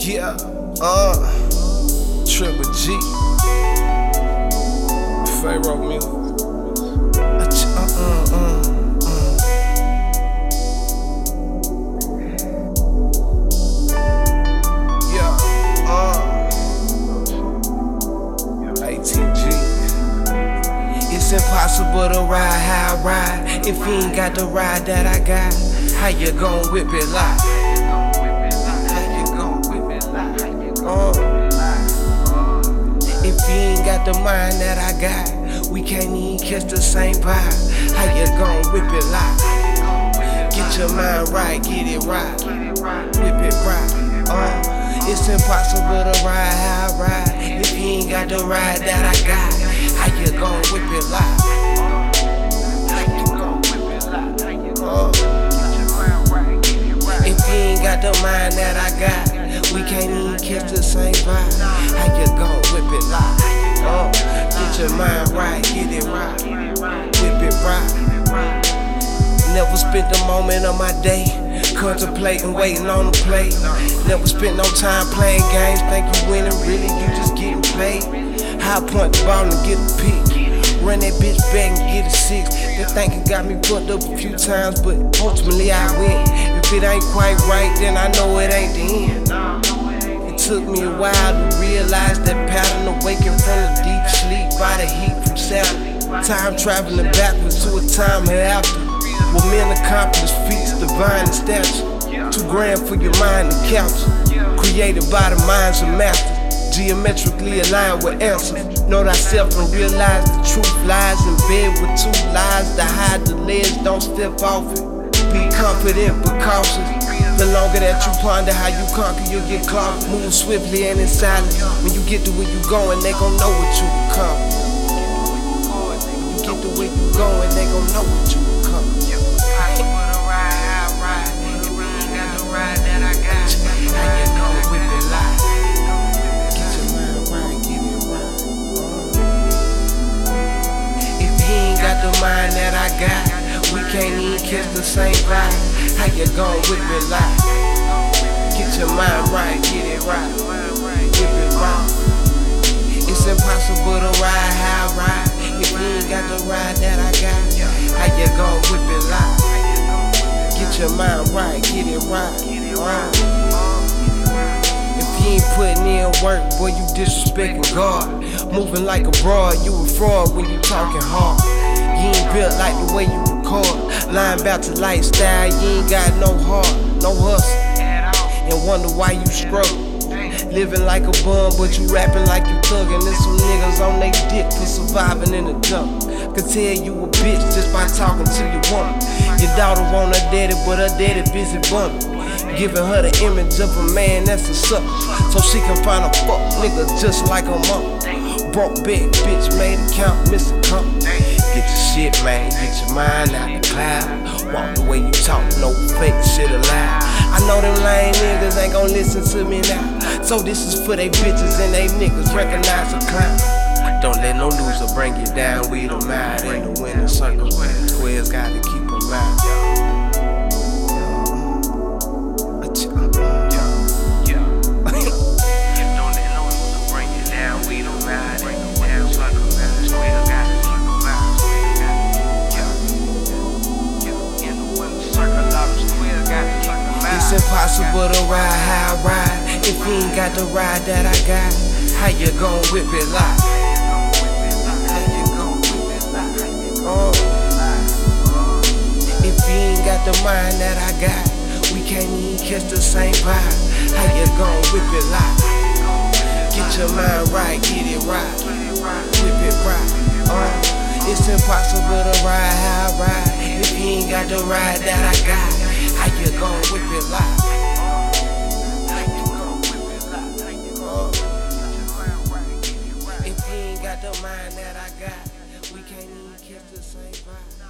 Yeah, Triple G, Pharaoh music. Yeah, ATG. It's impossible to ride how I ride if you ain't got the ride that I got. How you gon' whip it like? If you ain't got the mind that I got, we can't even catch the same vibe. How you gon' whip it like? Get your mind right, get it right, whip it right. It's impossible to ride how I ride if you ain't got the ride that I got. How you gon' whip it like? If you ain't got the mind that I got, we can't even catch the same vibe. How you gon' whip it like? Get your mind right, get it right, whip it right. Never spent a moment of my day contemplating, waiting on the play. Never spent no time playing games, think you winning, really you just getting played. High point the ball and get a pick, run that bitch back and get a 6. That thinking got me fucked up a few times, but ultimately I win. If it ain't quite right, then I know it ain't the end. It took me a while to realize that pattern of waking from the deep sleep by the heat from Saturday. Time traveling backwards to a time hereafter, where men accomplish feats divine in stature. $2 grand for your mind and capture, created by the minds of masters, geometrically aligned with answers. Know thyself and realize the truth lies in bed with 2 lies to hide the ledge, don't step off it. Be confident but cautious. The longer that you ponder how you conquer, you'll get clogged. Move swiftly and in silence. When you get to where you going, they gon' know what you become. When you get to where you going, they gon' know what you become. Impossible to ride how I ride if you ain't got the ride that I got. How you gon' whip it like? Get your mind right, get it right. If you ain't got the mind that I got, we can't even catch the same vibe. How you gon' whip it like? Get your mind right, get it right, whip it right. It's impossible to ride how I ride if you ain't got the ride that I got. How you gon' whip it like? Get your mind right, get it right. If you ain't putting in work, boy, you disrespecting God. Moving like a broad, you a fraud when you talking hard. You ain't built like the way you record. Lying about your lifestyle, you ain't got no heart, no hustle, and wonder why you struggle. Living like a bum, but you rapping like you thuggin'. There's some niggas on they dick for surviving in the dump. Could tell you a bitch just by talking to your woman. Your daughter want her daddy, but her daddy busy bumming. Giving her the image of a man that's a sucker, so she can find a fuck nigga just like her mama. Broke back, bitch made it count, miss a couple. Get your shit, man, get your mind out the cloud. Walk the way you talk, no fake shit allowed. I know them lame niggas ain't gon' listen to me now, so this is for they bitches and they niggas, recognize a clown. Don't let no loser bring you down, weed them out in the winner circle. Squares gotta keep them out. It's impossible to ride how I ride if you ain't got the ride that I got. How you gon' whip it like? How you gon' whip it like? If you ain't got the mind that I got, we can't even catch the same vibe. How you gon' whip it like? Get your mind right, get it right, whip it right. It's impossible to ride how I ride if you ain't got the ride that I got. How you gon' whip it like? If you ain't got the mind that I got, we can't even catch the same vibe.